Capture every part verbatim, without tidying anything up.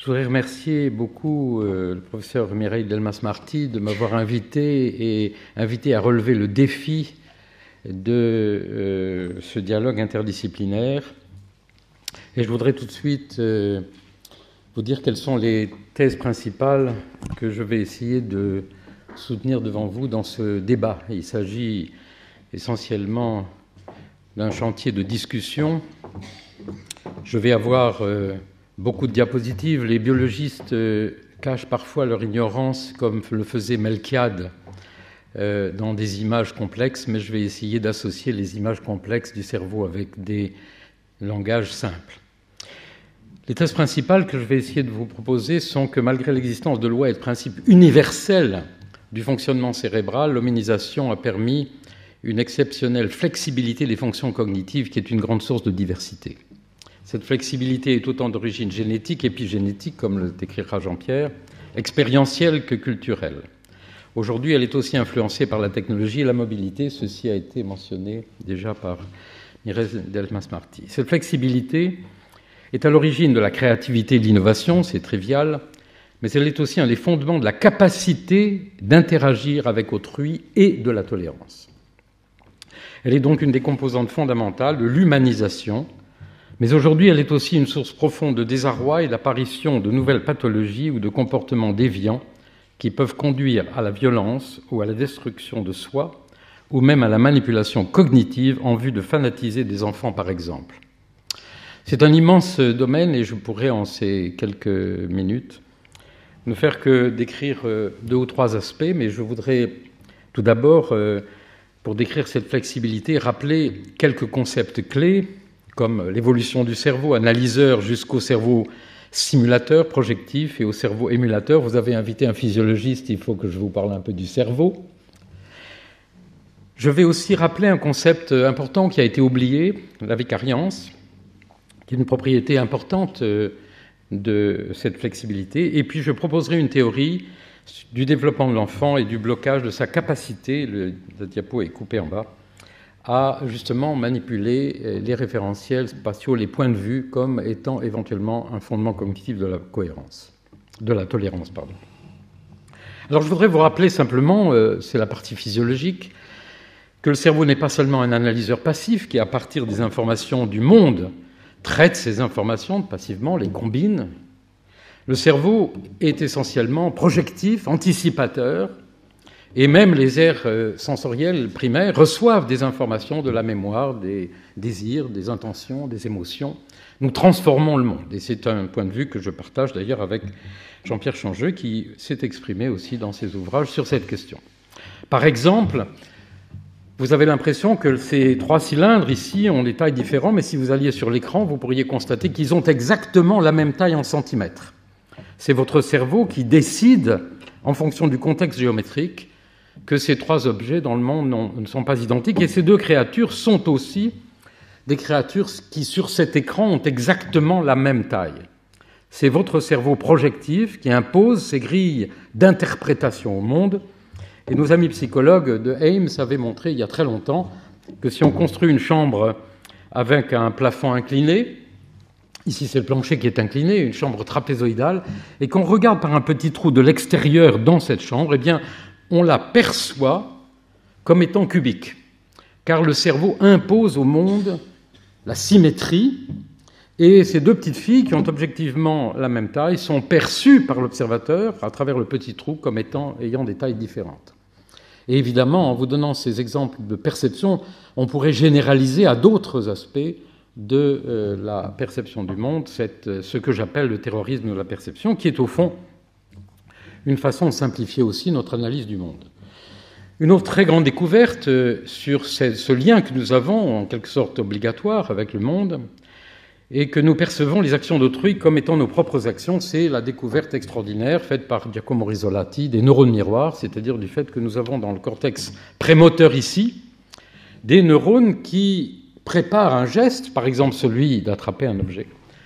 Je voudrais remercier beaucoup euh, le professeur Mireille Delmas-Marty de m'avoir invité et invité à relever le défi de euh, ce dialogue interdisciplinaire. Et je voudrais tout de suite euh, vous dire quelles sont les thèses principales que je vais essayer de soutenir devant vous dans ce débat. Il s'agit essentiellement d'un chantier de discussion. Je vais avoir euh, beaucoup de diapositives. Les biologistes euh, cachent parfois leur ignorance, comme le faisait Melquiade, euh, dans des images complexes, mais je vais essayer d'associer les images complexes du cerveau avec des langages simples. Les thèses principales que je vais essayer de vous proposer sont que malgré l'existence de lois et de principes universels du fonctionnement cérébral, l'hominisation a permis une exceptionnelle flexibilité des fonctions cognitives qui est une grande source de diversité. Cette flexibilité est autant d'origine génétique, épigénétique, comme le décrira Jean-Pierre, expérientielle que culturelle. Aujourd'hui, elle est aussi influencée par la technologie et la mobilité. Ceci a été mentionné déjà par Mireille Delmas-Marty. Cette flexibilité est à l'origine de la créativité et de l'innovation, c'est trivial, mais elle est aussi un des fondements de la capacité d'interagir avec autrui et de la tolérance. Elle est donc une des composantes fondamentales de l'humanisation, mais aujourd'hui elle est aussi une source profonde de désarroi et d'apparition de nouvelles pathologies ou de comportements déviants qui peuvent conduire à la violence ou à la destruction de soi, ou même à la manipulation cognitive en vue de fanatiser des enfants par exemple. C'est un immense domaine et je pourrais en ces quelques minutes ne faire que décrire deux ou trois aspects, mais je voudrais tout d'abord, pour décrire cette flexibilité, rappeler quelques concepts clés comme l'évolution du cerveau, analyseur jusqu'au cerveau simulateur, projectif et au cerveau émulateur. Vous avez invité un physiologiste, il faut que je vous parle un peu du cerveau. Je vais aussi rappeler un concept important qui a été oublié, la vicariance, qui est une propriété importante de cette flexibilité. Et puis je proposerai une théorie du développement de l'enfant et du blocage de sa capacité, le, la diapo est coupée en bas, à justement manipuler les référentiels spatiaux, les points de vue, comme étant éventuellement un fondement cognitif de la cohérence, de la tolérance, pardon. Alors je voudrais vous rappeler simplement, euh, c'est la partie physiologique, que le cerveau n'est pas seulement un analyseur passif qui, à partir des informations du monde, traite ces informations passivement, les combine. Le cerveau est essentiellement projectif, anticipateur, et même les aires sensorielles primaires reçoivent des informations de la mémoire, des désirs, des intentions, des émotions. Nous transformons le monde, et c'est un point de vue que je partage d'ailleurs avec Jean-Pierre Changeux, qui s'est exprimé aussi dans ses ouvrages sur cette question. Par exemple, vous avez l'impression que ces trois cylindres ici ont des tailles différentes, mais si vous alliez sur l'écran, vous pourriez constater qu'ils ont exactement la même taille en centimètres. C'est votre cerveau qui décide, en fonction du contexte géométrique, que ces trois objets dans le monde ne sont pas identiques. Et ces deux créatures sont aussi des créatures qui, sur cet écran, ont exactement la même taille. C'est votre cerveau projectif qui impose ces grilles d'interprétation au monde. Et nos amis psychologues de Ames avaient montré il y a très longtemps que si on construit une chambre avec un plafond incliné, ici c'est le plancher qui est incliné, une chambre trapézoïdale, et qu'on regarde par un petit trou de l'extérieur dans cette chambre, eh bien, on la perçoit comme étant cubique, car le cerveau impose au monde la symétrie, et ces deux petites filles qui ont objectivement la même taille sont perçues par l'observateur à travers le petit trou comme étant ayant des tailles différentes. Et évidemment, en vous donnant ces exemples de perception, on pourrait généraliser à d'autres aspects de euh, la perception du monde, cette, ce que j'appelle le terrorisme de la perception, qui est au fond une façon de simplifier aussi notre analyse du monde. Une autre très grande découverte euh, sur ce, ce lien que nous avons, en quelque sorte obligatoire, avec le monde, et que nous percevons les actions d'autrui comme étant nos propres actions, c'est la découverte extraordinaire faite par Giacomo Rizzolatti des neurones miroirs, c'est-à-dire du fait que nous avons dans le cortex prémoteur ici des neurones qui préparent un geste, par exemple celui d'attraper un objet.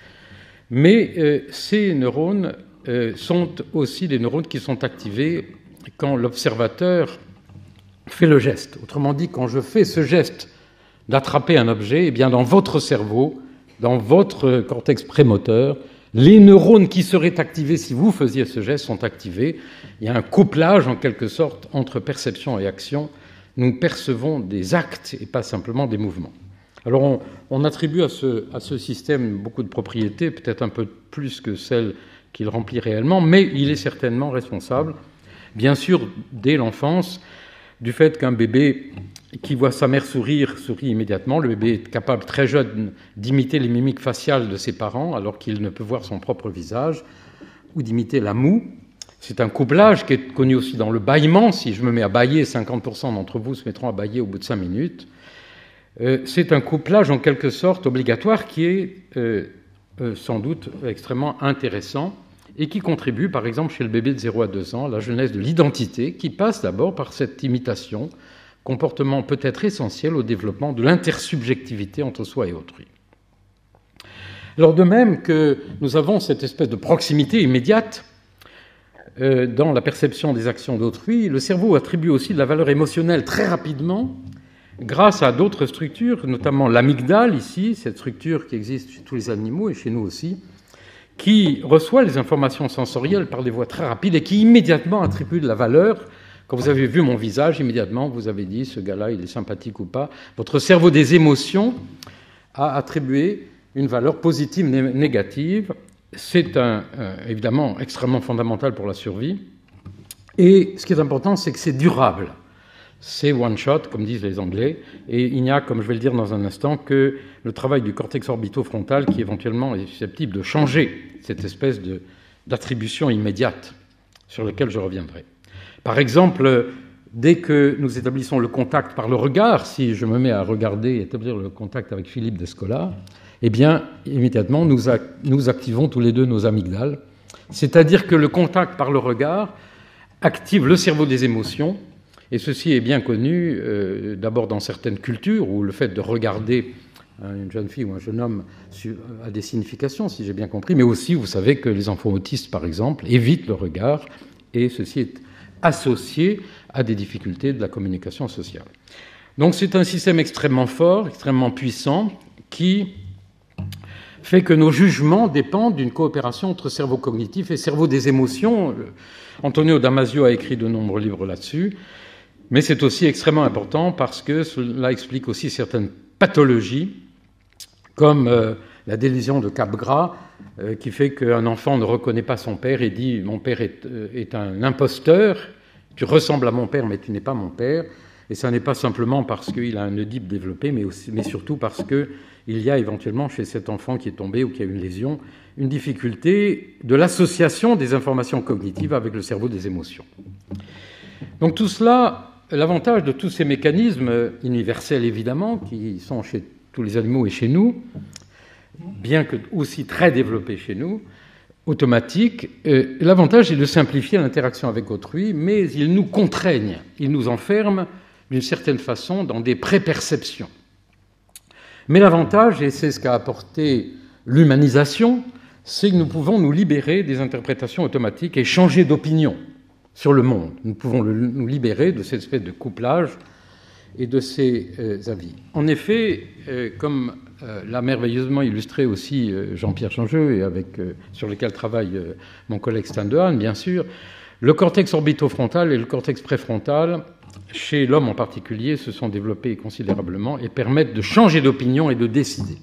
Mais euh, ces neurones euh, sont aussi des neurones qui sont activés quand l'observateur fait le geste. Autrement dit, quand je fais ce geste d'attraper un objet, eh bien dans votre cerveau, dans votre cortex prémoteur, Les neurones qui seraient activés si vous faisiez ce geste sont activés. Il y a un couplage, en quelque sorte, entre perception et action. Nous percevons des actes et pas simplement des mouvements. Alors, on, on attribue à ce, à ce système beaucoup de propriétés, peut-être un peu plus que celles qu'il remplit réellement, mais il est certainement responsable, bien sûr, dès l'enfance, du fait qu'un bébé qui voit sa mère sourire, sourit immédiatement. Le bébé est capable très jeune d'imiter les mimiques faciales de ses parents alors qu'il ne peut voir son propre visage, ou d'imiter la moue. C'est un couplage qui est connu aussi dans le bâillement. Si je me mets à bâiller, cinquante pour cent d'entre vous se mettront à bâiller au bout de cinq minutes. Euh, c'est un couplage en quelque sorte obligatoire qui est euh, euh, sans doute extrêmement intéressant et qui contribue, par exemple, chez le bébé de zéro à deux ans, à la jeunesse de l'identité, qui passe d'abord par cette imitation, comportement peut-être essentiel au développement de l'intersubjectivité entre soi et autrui. Alors de même que nous avons cette espèce de proximité immédiate euh, dans la perception des actions d'autrui, le cerveau attribue aussi de la valeur émotionnelle très rapidement grâce à d'autres structures, notamment l'amygdale ici, cette structure qui existe chez tous les animaux et chez nous aussi, qui reçoit les informations sensorielles par des voies très rapides et qui immédiatement attribue de la valeur. Quand vous avez vu mon visage, immédiatement, vous avez dit « ce gars-là, il est sympathique ou pas ». Votre cerveau des émotions a attribué une valeur positive, né- négative. C'est un, euh, évidemment extrêmement fondamental pour la survie. Et ce qui est important, c'est que c'est durable. C'est one shot, comme disent les Anglais, et il n'y a, comme je vais le dire dans un instant, que le travail du cortex orbitofrontal qui éventuellement est susceptible de changer cette espèce de, d'attribution immédiate sur laquelle je reviendrai. Par exemple, dès que nous établissons le contact par le regard, si je me mets à regarder et établir le contact avec Philippe Descola, eh bien, immédiatement, nous, a, nous activons tous les deux nos amygdales. C'est-à-dire que le contact par le regard active le cerveau des émotions, et ceci est bien connu, euh, d'abord dans certaines cultures, où le fait de regarder une jeune fille ou un jeune homme a des significations, si j'ai bien compris, mais aussi, vous savez que les enfants autistes, par exemple, évitent le regard, et ceci est associé à des difficultés de la communication sociale. Donc c'est un système extrêmement fort, extrêmement puissant, qui fait que nos jugements dépendent d'une coopération entre cerveau cognitif et cerveau des émotions. Antonio Damasio a écrit de nombreux livres là-dessus, mais c'est aussi extrêmement important parce que cela explique aussi certaines pathologies, comme euh, la délusion de Capgras, euh, qui fait qu'un enfant ne reconnaît pas son père et dit « mon père est, euh, est un imposteur, tu ressembles à mon père mais tu n'es pas mon père ». Et ça n'est pas simplement parce qu'il a un Oedipe développé, mais, aussi, mais surtout parce qu'il y a éventuellement chez cet enfant qui est tombé ou qui a une lésion, une difficulté de l'association des informations cognitives avec le cerveau des émotions. Donc tout cela, l'avantage de tous ces mécanismes universels évidemment, qui sont chez tous les animaux et chez nous, bien que aussi très développés chez nous, automatiques, euh, l'avantage est de simplifier l'interaction avec autrui, mais ils nous contraignent, ils nous enferment d'une certaine façon dans des préperceptions. Mais l'avantage, et c'est ce qu'a apporté l'humanisation, c'est que nous pouvons nous libérer des interprétations automatiques et changer d'opinion sur le monde. Nous pouvons le, nous libérer de cette espèce de couplage et de ces euh, avis. En effet, euh, comme euh, l'a merveilleusement illustré aussi euh, Jean-Pierre Changeux, et avec, euh, sur lequel travaille euh, mon collègue Stan Dehaene, bien sûr, le cortex orbitofrontal et le cortex préfrontal, chez l'homme en particulier, se sont développés considérablement et permettent de changer d'opinion et de décider.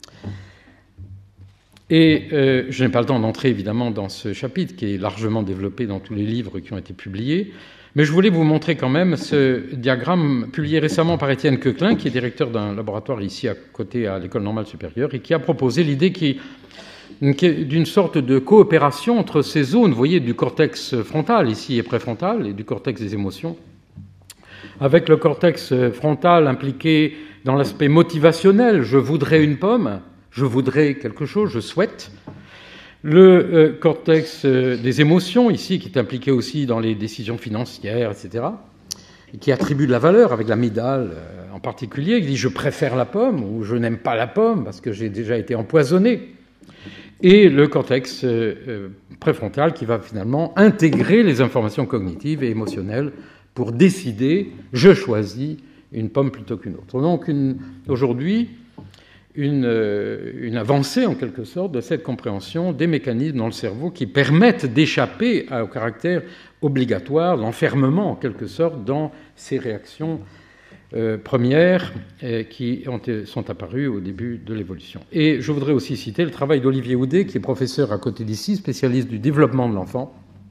Et euh, je n'ai pas le temps d'entrer évidemment dans ce chapitre qui est largement développé dans tous les livres qui ont été publiés, mais je voulais vous montrer quand même ce diagramme publié récemment par Étienne Coquelin, qui est directeur d'un laboratoire ici à côté à l'École normale supérieure, et qui a proposé l'idée qui, d'une sorte de coopération entre ces zones, vous voyez, du cortex frontal ici et préfrontal, et du cortex des émotions, avec le cortex frontal impliqué dans l'aspect motivationnel, je voudrais une pomme, je voudrais quelque chose, je souhaite. Le euh, cortex euh, des émotions, ici, qui est impliqué aussi dans les décisions financières, et cetera, et qui attribue de la valeur, avec l'amygdale euh, en particulier, qui dit « je préfère la pomme » ou « je n'aime pas la pomme parce que j'ai déjà été empoisonné ». Et le cortex euh, euh, préfrontal qui va finalement intégrer les informations cognitives et émotionnelles pour décider « je choisis une pomme plutôt qu'une autre ». Donc une, aujourd'hui, une, une avancée, en quelque sorte, de cette compréhension des mécanismes dans le cerveau qui permettent d'échapper au caractère obligatoire, l'enfermement, en quelque sorte, dans ces réactions euh, premières euh, qui ont, sont apparues au début de l'évolution. Et je voudrais aussi citer le travail d'Olivier Houdet, qui est professeur à côté d'ici, spécialiste du développement de l'enfant,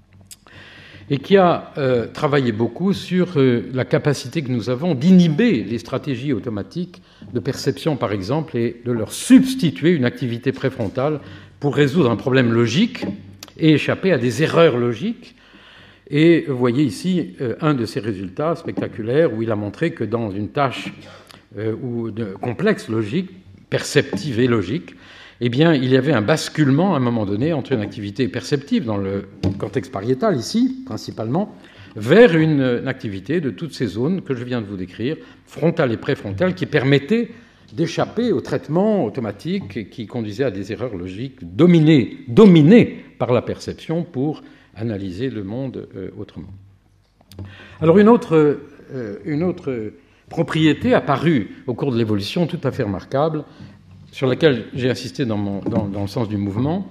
et qui a euh, travaillé beaucoup sur euh, la capacité que nous avons d'inhiber les stratégies automatiques de perception, par exemple, et de leur substituer une activité préfrontale pour résoudre un problème logique et échapper à des erreurs logiques. Et vous voyez ici euh, un de ces résultats spectaculaires où il a montré que dans une tâche euh, ou de complexe logique, perceptive et logique, eh bien, il y avait un basculement à un moment donné entre une activité perceptive dans le cortex pariétal, ici, principalement, vers une, une activité de toutes ces zones que je viens de vous décrire, frontale et préfrontale, qui permettaient d'échapper au traitement automatique qui conduisait à des erreurs logiques dominées, dominées par la perception pour analyser le monde euh, autrement. Alors, une autre, euh, une autre propriété apparue au cours de l'évolution tout à fait remarquable, sur laquelle j'ai insisté dans, mon, dans, dans le sens du mouvement,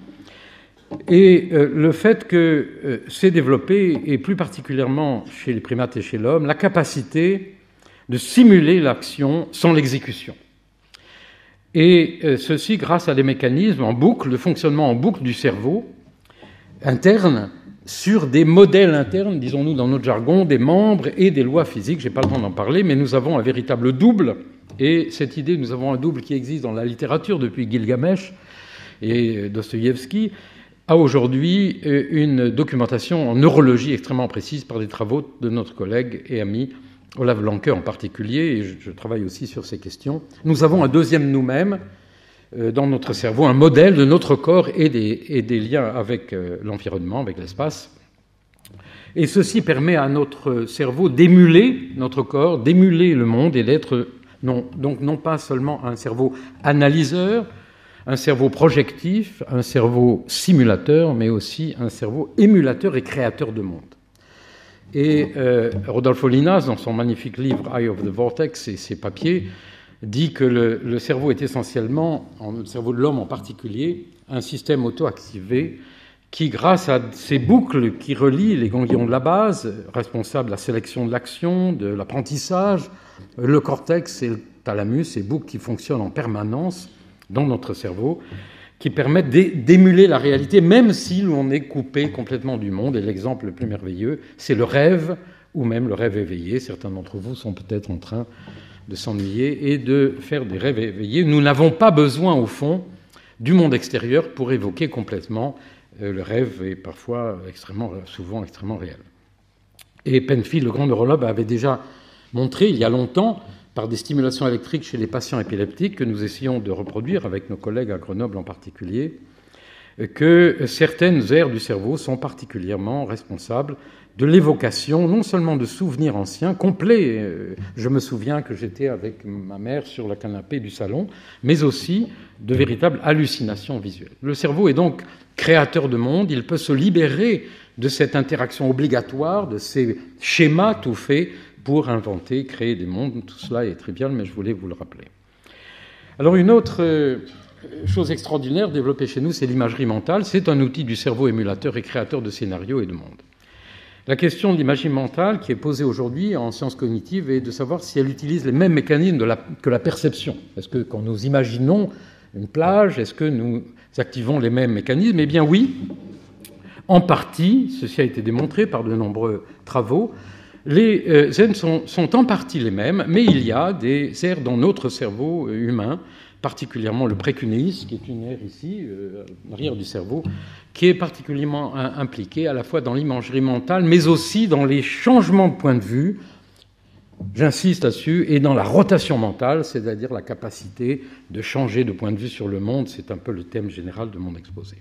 et euh, le fait que euh, s'est développé, et plus particulièrement chez les primates et chez l'homme, la capacité de simuler l'action sans l'exécution. Et euh, ceci grâce à des mécanismes en boucle, de fonctionnement en boucle du cerveau interne, sur des modèles internes, disons-nous dans notre jargon, des membres et des lois physiques. Je n'ai pas le temps d'en parler, mais nous avons un véritable double. Et cette idée, nous avons un double qui existe dans la littérature depuis Gilgamesh et Dostoïevski, a aujourd'hui une documentation en neurologie extrêmement précise par des travaux de notre collègue et ami Olaf Blanke en particulier, et je, je travaille aussi sur ces questions. Nous avons un deuxième nous-mêmes euh, dans notre cerveau, un modèle de notre corps et des, et des liens avec euh, l'environnement, avec l'espace. Et ceci permet à notre cerveau d'émuler notre corps, d'émuler le monde et d'être... Non, donc non pas seulement un cerveau analyseur, un cerveau projectif, un cerveau simulateur, mais aussi un cerveau émulateur et créateur de monde. Et euh, Rodolfo Linas, dans son magnifique livre Eye of the Vortex et ses papiers, dit que le, le cerveau est essentiellement, le cerveau de l'homme en particulier, un système auto-activé qui, grâce à ces boucles qui relient les ganglions de la base, responsables de la sélection de l'action, de l'apprentissage, le cortex et le thalamus, ces boucles qui fonctionnent en permanence dans notre cerveau, qui permettent d'émuler la réalité, même si l'on est coupé complètement du monde. Et l'exemple le plus merveilleux, c'est le rêve, ou même le rêve éveillé. Certains d'entre vous sont peut-être en train de s'ennuyer et de faire des rêves éveillés. Nous n'avons pas besoin, au fond, du monde extérieur pour évoquer complètement le rêve, est parfois extrêmement, souvent extrêmement réel. Et Penfield, le grand neurologue, avait déjà montré il y a longtemps, par des stimulations électriques chez les patients épileptiques, que nous essayons de reproduire avec nos collègues à Grenoble en particulier, que certaines aires du cerveau sont particulièrement responsables de l'évocation, non seulement de souvenirs anciens, complets. Je me souviens que j'étais avec ma mère sur le canapé du salon, mais aussi de véritables hallucinations visuelles. Le cerveau est donc créateur de monde, il peut se libérer de cette interaction obligatoire, de ces schémas tout faits pour inventer, créer des mondes. Tout cela est trivial, mais je voulais vous le rappeler. Alors une autre chose extraordinaire développée chez nous, c'est l'imagerie mentale. C'est un outil du cerveau émulateur et créateur de scénarios et de mondes. La question de l'imagerie mentale qui est posée aujourd'hui en sciences cognitives est de savoir si elle utilise les mêmes mécanismes de la, que la perception. Est-ce que quand nous imaginons une plage, est-ce que nous activons les mêmes mécanismes ? Eh bien oui, en partie, ceci a été démontré par de nombreux travaux. Les euh, aires sont, sont en partie les mêmes, mais il y a des aires dans notre cerveau euh, humain, particulièrement le précuneus, qui est une aire ici, euh, à l'arrière du cerveau, qui est particulièrement un, impliquée à la fois dans l'imagerie mentale, mais aussi dans les changements de point de vue, j'insiste là-dessus, et dans la rotation mentale, c'est-à-dire la capacité de changer de point de vue sur le monde. C'est un peu le thème général de mon exposé.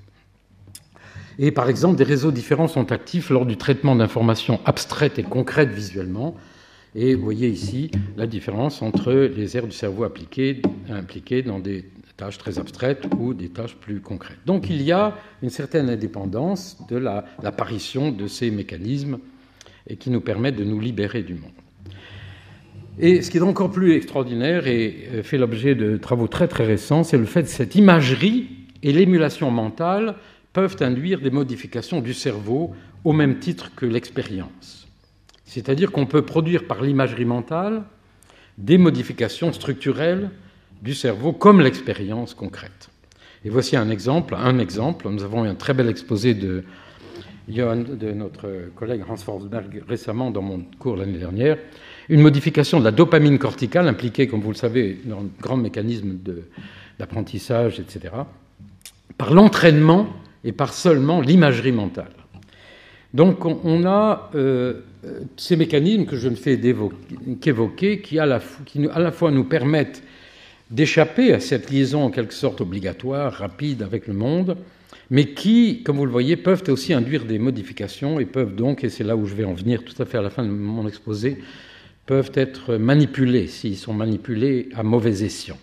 Et par exemple, des réseaux différents sont actifs lors du traitement d'informations abstraites et concrètes visuellement. Et vous voyez ici la différence entre les aires du cerveau appliquées, impliquées dans des tâches très abstraites ou des tâches plus concrètes. Donc il y a une certaine indépendance de la, l'apparition de ces mécanismes et qui nous permettent de nous libérer du monde. Et ce qui est encore plus extraordinaire et fait l'objet de travaux très très récents, c'est le fait que cette imagerie et l'émulation mentale peuvent induire des modifications du cerveau au même titre que l'expérience. C'est-à-dire qu'on peut produire par l'imagerie mentale des modifications structurelles du cerveau comme l'expérience concrète. Et voici un exemple. Un exemple. Nous avons eu un très bel exposé de, Johann, de notre collègue Hans Forsberg récemment dans mon cours l'année dernière. Une modification de la dopamine corticale impliquée, comme vous le savez, dans un grand mécanisme d'apprentissage, et cetera, par l'entraînement et par seulement l'imagerie mentale. Donc on a euh, ces mécanismes que je ne fais qu'évoquer qui à, la, qui à la fois nous permettent d'échapper à cette liaison en quelque sorte obligatoire, rapide avec le monde, mais qui, comme vous le voyez, peuvent aussi induire des modifications et peuvent donc, et c'est là où je vais en venir tout à fait à la fin de mon exposé, peuvent être manipulés, s'ils sont manipulés à mauvais escient.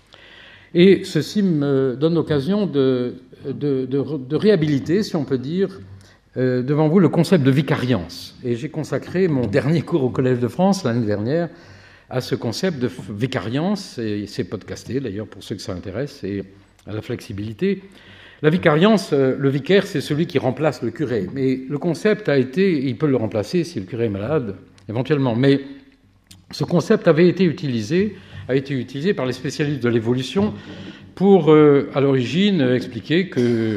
Et ceci me donne l'occasion de, de, de, de réhabiliter, si on peut dire, euh, devant vous le concept de vicariance. Et j'ai consacré mon dernier cours au Collège de France, l'année dernière, à ce concept de vicariance, et c'est podcasté d'ailleurs pour ceux que ça intéresse, et à la flexibilité. La vicariance, le vicaire, c'est celui qui remplace le curé. Mais le concept a été, il peut le remplacer si le curé est malade, éventuellement, mais ce concept avait été utilisé, a été utilisé par les spécialistes de l'évolution pour, euh, à l'origine, expliquer que,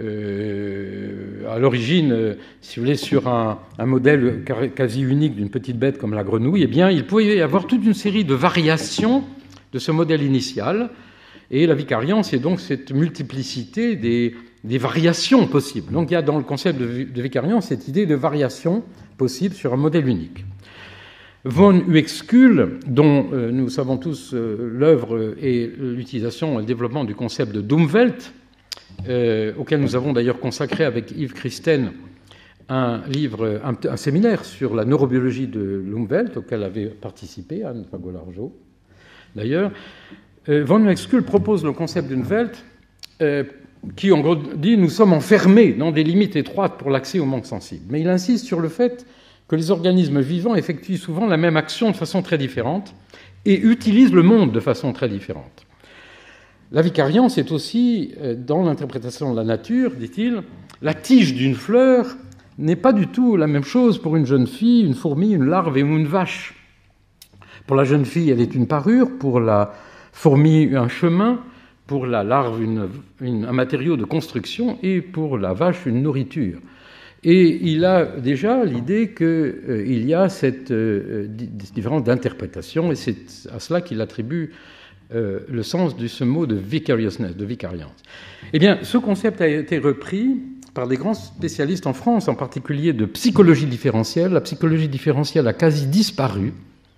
euh, à l'origine, euh, si vous voulez, sur un, un modèle quasi unique d'une petite bête comme la grenouille, eh bien, il pouvait y avoir toute une série de variations de ce modèle initial. Et la vicariance, c'est donc cette multiplicité des, des variations possibles. Donc il y a dans le concept de, de vicariance cette idée de variation possible sur un modèle unique. Von Uexküll, dont euh, nous savons tous euh, l'œuvre et l'utilisation et le développement du concept de Umwelt, euh, auquel nous avons d'ailleurs consacré avec Yves Christen un livre, un, un séminaire sur la neurobiologie de l'Umwelt, auquel avait participé Anne Fagolargeau, d'ailleurs. Euh, Von Uexküll propose le concept d'Umwelt euh, qui, en gros, dit « nous sommes enfermés dans des limites étroites pour l'accès au monde sensible ». Mais il insiste sur le fait que les organismes vivants effectuent souvent la même action de façon très différente et utilisent le monde de façon très différente. La vicariance est aussi, dans l'interprétation de la nature, dit-il, la tige d'une fleur n'est pas du tout la même chose pour une jeune fille, une fourmi, une larve et une vache. Pour la jeune fille, elle est une parure, pour la fourmi, un chemin, pour la larve, une, une, un matériau de construction et pour la vache, une nourriture. Et il a déjà l'idée qu'il euh, y a cette euh, différence d'interprétation, et c'est à cela qu'il attribue euh, le sens de ce mot de vicariousness, de vicariance. Eh bien, ce concept a été repris par des grands spécialistes en France, en particulier de psychologie différentielle. La psychologie différentielle a quasi disparu,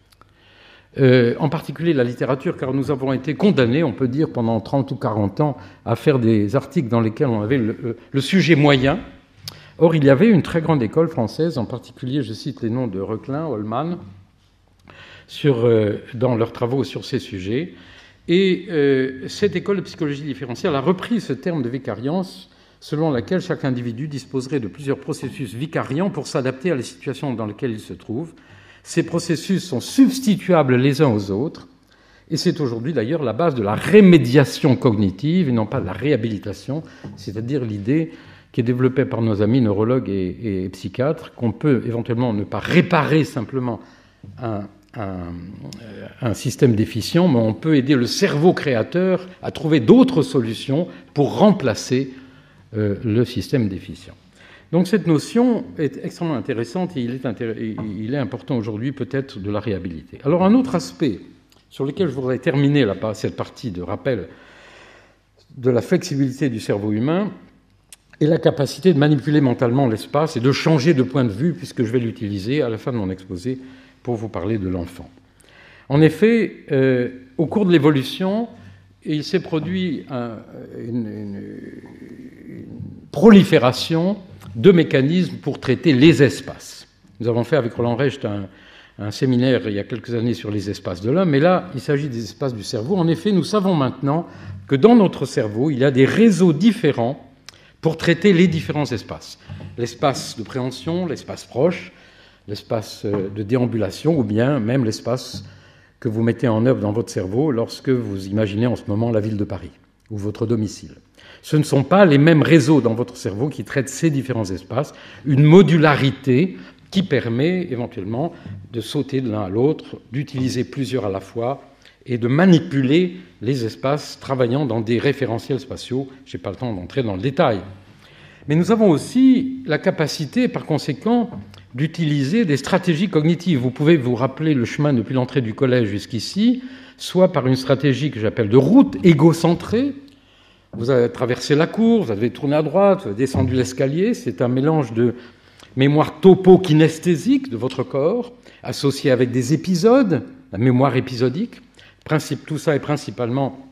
euh, en particulier la littérature, car nous avons été condamnés, on peut dire, pendant trente ou quarante ans, à faire des articles dans lesquels on avait le, le sujet moyen. Or, il y avait une très grande école française, en particulier, je cite les noms de Reclin, Holman, sur, euh, dans leurs travaux sur ces sujets. Et euh, cette école de psychologie différentielle a repris ce terme de vicariance, selon laquelle chaque individu disposerait de plusieurs processus vicariants pour s'adapter à la situation dans laquelle il se trouve. Ces processus sont substituables les uns aux autres, et c'est aujourd'hui d'ailleurs la base de la rémédiation cognitive, et non pas de la réhabilitation, c'est-à-dire l'idée qui est développé par nos amis neurologues et, et psychiatres, qu'on peut éventuellement ne pas réparer simplement un, un, un système déficient, mais on peut aider le cerveau créateur à trouver d'autres solutions pour remplacer euh, le système déficient. Donc cette notion est extrêmement intéressante et il est, intér- il est important aujourd'hui peut-être de la réhabiliter. Alors un autre aspect sur lequel je voudrais terminer la, cette partie de rappel de la flexibilité du cerveau humain, et la capacité de manipuler mentalement l'espace et de changer de point de vue, puisque je vais l'utiliser à la fin de mon exposé pour vous parler de l'enfant. En effet, euh, au cours de l'évolution, il s'est produit un, une, une, une prolifération de mécanismes pour traiter les espaces. Nous avons fait avec Roland Recht un, un séminaire il y a quelques années sur les espaces de l'homme, mais là, il s'agit des espaces du cerveau. En effet, nous savons maintenant que dans notre cerveau, il y a des réseaux différents pour traiter les différents espaces. L'espace de préhension, l'espace proche, l'espace de déambulation, ou bien même l'espace que vous mettez en œuvre dans votre cerveau lorsque vous imaginez en ce moment la ville de Paris ou votre domicile. Ce ne sont pas les mêmes réseaux dans votre cerveau qui traitent ces différents espaces, une modularité qui permet éventuellement de sauter de l'un à l'autre, d'utiliser plusieurs à la fois et de manipuler les espaces travaillant dans des référentiels spatiaux. Je n'ai pas le temps d'entrer dans le détail. Mais nous avons aussi la capacité, par conséquent, d'utiliser des stratégies cognitives. Vous pouvez vous rappeler le chemin depuis l'entrée du collège jusqu'ici, soit par une stratégie que j'appelle de route égocentrée. Vous avez traversé la cour, vous avez tourné à droite, vous avez descendu l'escalier. C'est un mélange de mémoire topo-kinesthésique de votre corps, associé avec des épisodes, la mémoire épisodique. Principe, tout ça est principalement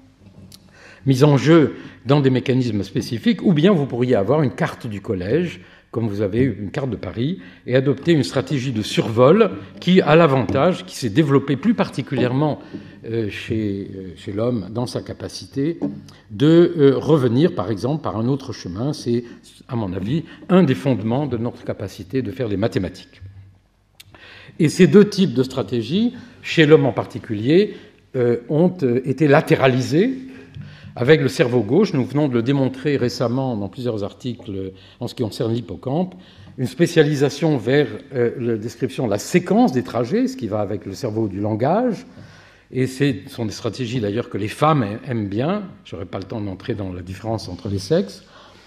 mis en jeu dans des mécanismes spécifiques, ou bien vous pourriez avoir une carte du collège, comme vous avez une carte de Paris, et adopter une stratégie de survol qui a l'avantage, qui s'est développée plus particulièrement euh, chez, euh, chez l'homme dans sa capacité de euh, revenir, par exemple, par un autre chemin. C'est, à mon avis, un des fondements de notre capacité de faire des mathématiques. Et ces deux types de stratégies, chez l'homme en particulier, euh, ont euh, été latéralisés avec le cerveau gauche. Nous venons de le démontrer récemment dans plusieurs articles en ce qui concerne l'hippocampe, une spécialisation vers euh, la description de la séquence des trajets, ce qui va avec le cerveau du langage. Et ce sont des stratégies d'ailleurs que les femmes aiment bien. Je n'aurai pas le temps d'entrer dans la différence entre les sexes.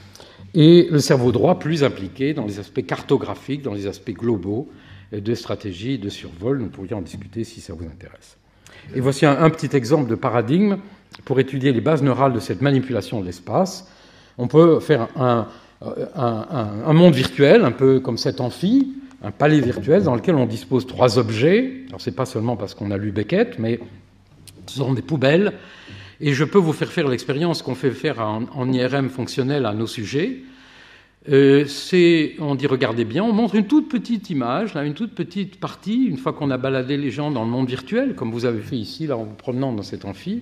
Et le cerveau droit plus impliqué dans les aspects cartographiques, dans les aspects globaux de stratégie de survol. Nous pourrions en discuter si ça vous intéresse. Et voici un, un petit exemple de paradigme pour étudier les bases neurales de cette manipulation de l'espace. On peut faire un, un, un, un monde virtuel, un peu comme cet amphi, un palais virtuel dans lequel on dispose trois objets. Alors, ce n'est pas seulement parce qu'on a lu Beckett, mais ce sont des poubelles. Et je peux vous faire faire l'expérience qu'on fait faire en, en I R M fonctionnel à nos sujets. Euh, c'est, on dit, regardez bien, on montre une toute petite image, là, une toute petite partie, une fois qu'on a baladé les gens dans le monde virtuel, comme vous avez fait ici, là, en vous promenant dans cet amphi.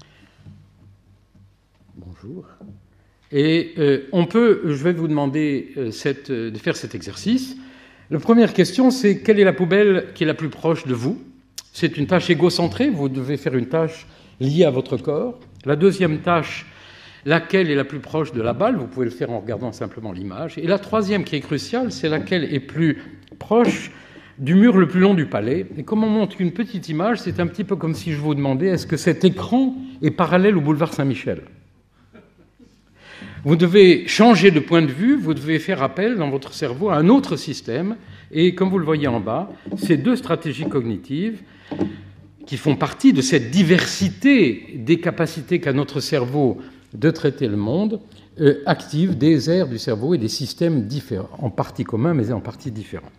Bonjour. Et euh, on peut, je vais vous demander euh, cette, euh, de faire cet exercice. La première question, c'est quelle est la poubelle qui est la plus proche de vous? C'est une tâche égocentrée, vous devez faire une tâche liée à votre corps. La deuxième tâche, laquelle est la plus proche de la balle? Vous pouvez le faire en regardant simplement l'image. Et la troisième, qui est cruciale, c'est laquelle est plus proche du mur le plus long du palais. Et comme on montre une petite image, c'est un petit peu comme si je vous demandais est-ce que cet écran est parallèle au boulevard Saint-Michel? Vous devez changer de point de vue, vous devez faire appel dans votre cerveau à un autre système. Et comme vous le voyez en bas, ces deux stratégies cognitives qui font partie de cette diversité des capacités qu'a notre cerveau de traiter le monde, euh, activent des aires du cerveau et des systèmes différents, en partie communs, mais en partie différents.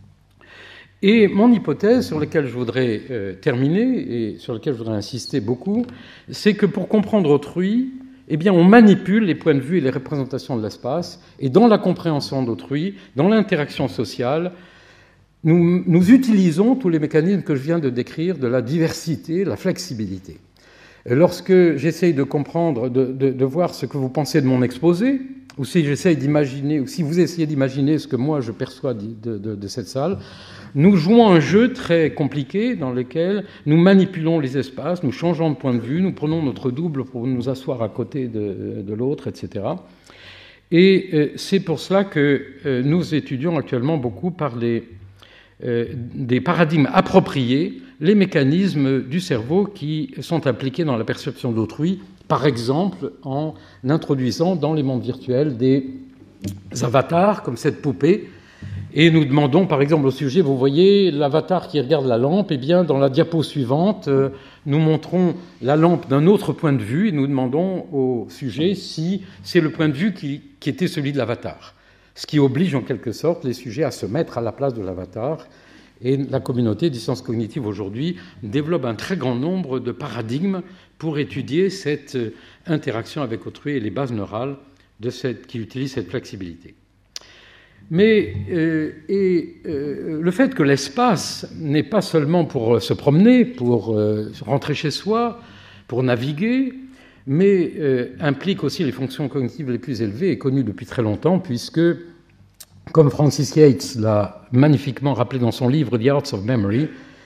Et mon hypothèse sur laquelle je voudrais euh, terminer, et sur laquelle je voudrais insister beaucoup, c'est que pour comprendre autrui, eh bien, on manipule les points de vue et les représentations de l'espace, et dans la compréhension d'autrui, dans l'interaction sociale, nous, nous utilisons tous les mécanismes que je viens de décrire, de la diversité, de la flexibilité. Lorsque j'essaye de comprendre, de, de, de voir ce que vous pensez de mon exposé, ou si j'essaye d'imaginer, ou si vous essayez d'imaginer ce que moi je perçois de, de, de cette salle, nous jouons un jeu très compliqué dans lequel nous manipulons les espaces, nous changeons de point de vue, nous prenons notre double pour nous asseoir à côté de, de l'autre, et cetera. Et euh, c'est pour cela que euh, nous étudions actuellement beaucoup par les, euh, des paradigmes appropriés les mécanismes du cerveau qui sont impliqués dans la perception d'autrui, par exemple en introduisant dans les mondes virtuels des avatars comme cette poupée. Et nous demandons, par exemple, au sujet, vous voyez l'avatar qui regarde la lampe, eh bien, dans la diapo suivante, euh, nous montrons la lampe d'un autre point de vue et nous demandons au sujet si c'est le point de vue qui, qui était celui de l'avatar. Ce qui oblige en quelque sorte les sujets à se mettre à la place de l'avatar. Et la communauté des sciences cognitives aujourd'hui développe un très grand nombre de paradigmes pour étudier cette interaction avec autrui et les bases neurales de cette, qui utilisent cette flexibilité. Mais euh, et, euh, le fait que l'espace n'est pas seulement pour se promener, pour euh, rentrer chez soi, pour naviguer, mais euh, implique aussi les fonctions cognitives les plus élevées et connues depuis très longtemps, puisque, comme Francis Yates l'a magnifiquement rappelé dans son livre The Arts of Memory,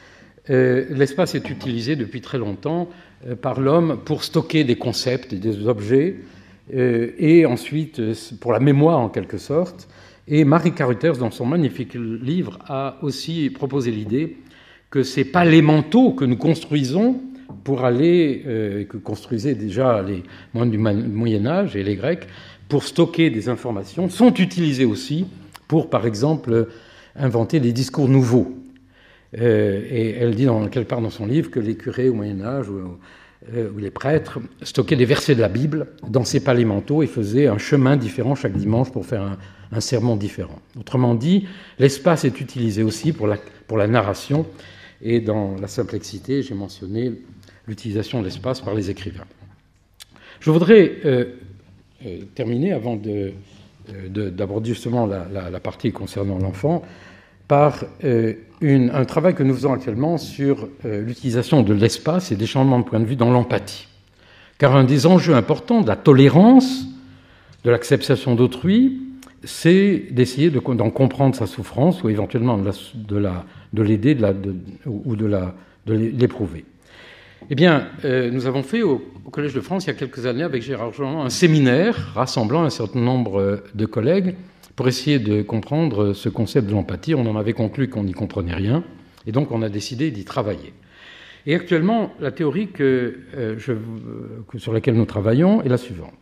euh, l'espace est utilisé depuis très longtemps euh, par l'homme pour stocker des concepts, des objets, euh, et ensuite euh, pour la mémoire en quelque sorte. Et Marie Carruthers, dans son magnifique livre, a aussi proposé l'idée que ces palémentaux que nous construisons pour aller, euh, que construisaient déjà les moines du Moyen-Âge et les Grecs, pour stocker des informations, sont utilisés aussi pour, par exemple, inventer des discours nouveaux. Euh, et elle dit, dans quelque part dans son livre, que les curés au Moyen-Âge ou, euh, ou les prêtres stockaient des versets de la Bible dans ces palémentaux et faisaient un chemin différent chaque dimanche pour faire un, un sermon différent. Autrement dit, l'espace est utilisé aussi pour la, pour la narration, et dans la simplexité, j'ai mentionné l'utilisation de l'espace par les écrivains. Je voudrais euh, euh, terminer, avant de, euh, d'aborder justement la, la, la partie concernant l'enfant, par euh, une, un travail que nous faisons actuellement sur euh, l'utilisation de l'espace et des changements de point de vue dans l'empathie. Car un des enjeux importants de la tolérance, de l'acceptation d'autrui, c'est d'essayer de, d'en comprendre sa souffrance ou éventuellement de, la, de, la, de l'aider de la, de, ou de, la, de l'éprouver. Eh bien, euh, nous avons fait au, au Collège de France, il y a quelques années, avec Gérard Jean, un séminaire rassemblant un certain nombre de collègues pour essayer de comprendre ce concept de l'empathie. On en avait conclu qu'on n'y comprenait rien, et donc on a décidé d'y travailler. Et actuellement, la théorie que, euh, je, que, sur laquelle nous travaillons est la suivante.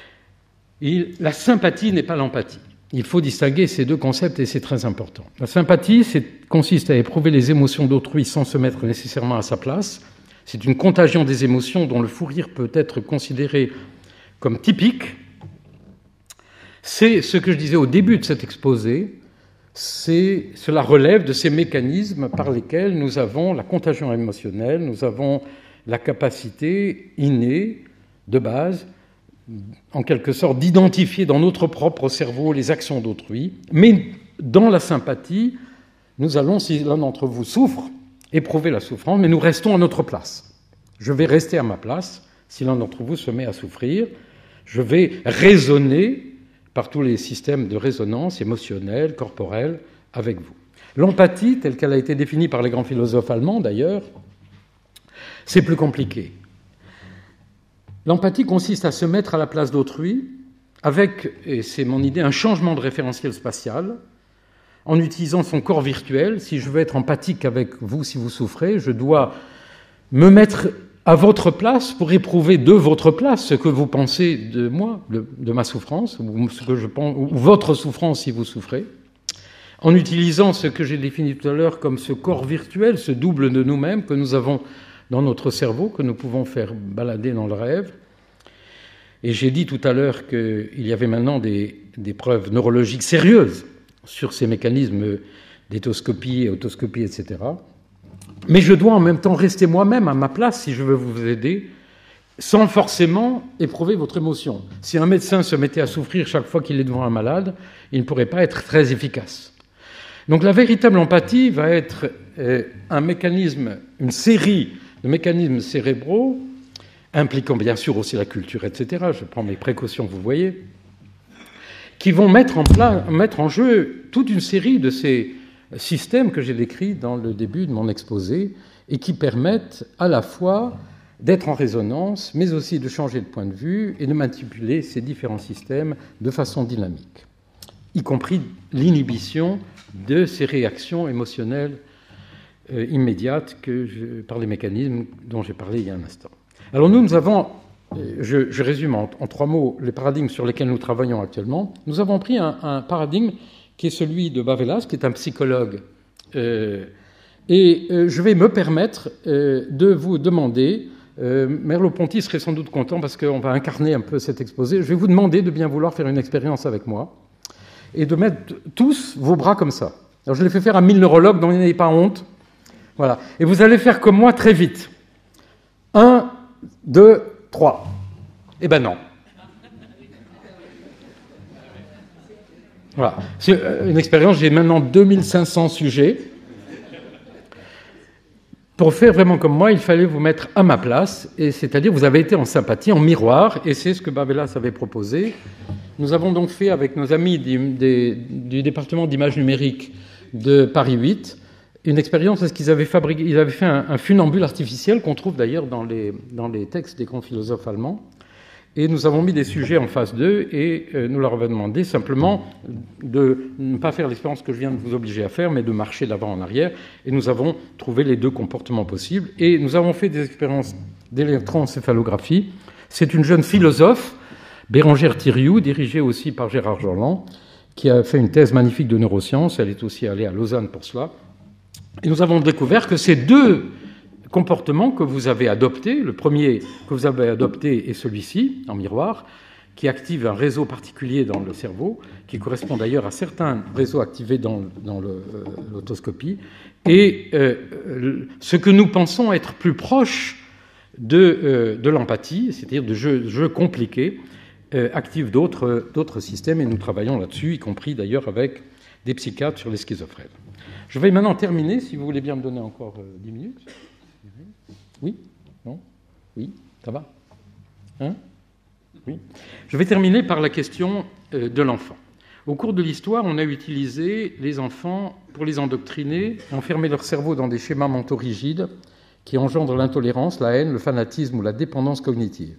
Il, la sympathie n'est pas l'empathie. Il faut distinguer ces deux concepts et c'est très important. La sympathie c'est, consiste à éprouver les émotions d'autrui sans se mettre nécessairement à sa place. C'est une contagion des émotions dont le fou rire peut être considéré comme typique. C'est ce que je disais au début de cet exposé, c'est, cela relève de ces mécanismes par lesquels nous avons la contagion émotionnelle, nous avons la capacité innée, de base, en quelque sorte, d'identifier dans notre propre cerveau les actions d'autrui. Mais dans la sympathie, nous allons, si l'un d'entre vous souffre, éprouver la souffrance, mais nous restons à notre place. Je vais rester à ma place si l'un d'entre vous se met à souffrir. Je vais raisonner par tous les systèmes de résonance émotionnelle, corporelle, avec vous. L'empathie, telle qu'elle a été définie par les grands philosophes allemands d'ailleurs, c'est plus compliqué. L'empathie consiste à se mettre à la place d'autrui avec, et c'est mon idée, un changement de référentiel spatial, en utilisant son corps virtuel. Si je veux être empathique avec vous, si vous souffrez, je dois me mettre à votre place pour éprouver de votre place ce que vous pensez de moi, de, de ma souffrance, ou ce que je pense, ou votre souffrance si vous souffrez, en utilisant ce que j'ai défini tout à l'heure comme ce corps virtuel, ce double de nous-mêmes que nous avons dans notre cerveau, que nous pouvons faire balader dans le rêve. Et j'ai dit tout à l'heure qu'il y avait maintenant des, des preuves neurologiques sérieuses sur ces mécanismes d'éthoscopie, autoscopie, et cetera. Mais je dois en même temps rester moi-même à ma place si je veux vous aider, sans forcément éprouver votre émotion. Si un médecin se mettait à souffrir chaque fois qu'il est devant un malade, il ne pourrait pas être très efficace. Donc la véritable empathie va être euh, un mécanisme, une série de mécanismes cérébraux, impliquant bien sûr aussi la culture, et cetera, je prends mes précautions, vous voyez, qui vont mettre en, pla- mettre en jeu toute une série de ces systèmes que j'ai décrits dans le début de mon exposé et qui permettent à la fois d'être en résonance, mais aussi de changer de point de vue et de manipuler ces différents systèmes de façon dynamique, y compris l'inhibition de ces réactions émotionnelles euh, immédiates que je, par les mécanismes dont j'ai parlé il y a un instant. Alors nous, nous avons, je, je résume en, en trois mots les paradigmes sur lesquels nous travaillons actuellement. Nous avons pris un, un paradigme qui est celui de Bavelas, qui est un psychologue. Euh, et euh, je vais me permettre euh, de vous demander, euh, Merleau-Ponty serait sans doute content parce qu'on va incarner un peu cet exposé, je vais vous demander de bien vouloir faire une expérience avec moi et de mettre tous vos bras comme ça. Alors je l'ai fait faire à mille neurologues, donc n'ayez pas honte. Voilà. Et vous allez faire comme moi très vite. Un, deux, trois. Eh ben non. Voilà. C'est une expérience, j'ai maintenant deux mille cinq cents sujets. Pour faire vraiment comme moi, il fallait vous mettre à ma place, et c'est-à-dire vous avez été en sympathie, en miroir, et c'est ce que Bavelas avait proposé. Nous avons donc fait avec nos amis du, des, du département d'images numériques de Paris huit une expérience parce qu'ils avaient, fabriqué, ils avaient fait un, un funambule artificiel qu'on trouve d'ailleurs dans les, dans les textes des grands philosophes allemands. Et nous avons mis des sujets en face d'eux et euh, nous leur avons demandé simplement de ne pas faire l'expérience que je viens de vous obliger à faire, mais de marcher d'avant en arrière. Et nous avons trouvé les deux comportements possibles. Et nous avons fait des expériences d'électroencéphalographie. C'est une jeune philosophe, Bérangère Thiriou, dirigée aussi par Gérard Jorland, qui a fait une thèse magnifique de neurosciences. Elle est aussi allée à Lausanne pour cela. Et nous avons découvert que ces deux comportement que vous avez adopté, le premier que vous avez adopté est celui-ci, en miroir, qui active un réseau particulier dans le cerveau, qui correspond d'ailleurs à certains réseaux activés dans, dans le, euh, l'autoscopie, et euh, ce que nous pensons être plus proche de, euh, de l'empathie, c'est-à-dire de jeux, jeux compliqués, euh, active d'autres, d'autres systèmes, et nous travaillons là-dessus, y compris d'ailleurs avec des psychiatres sur les schizophrènes. Je vais maintenant terminer, si vous voulez bien me donner encore euh, dix minutes. Oui? Non? Oui? Ça va? Hein? Oui. Je vais terminer par la question euh, de l'enfant. Au cours de l'histoire, on a utilisé les enfants pour les endoctriner, enfermer leur cerveau dans des schémas mentaux rigides qui engendrent l'intolérance, la haine, le fanatisme ou la dépendance cognitive.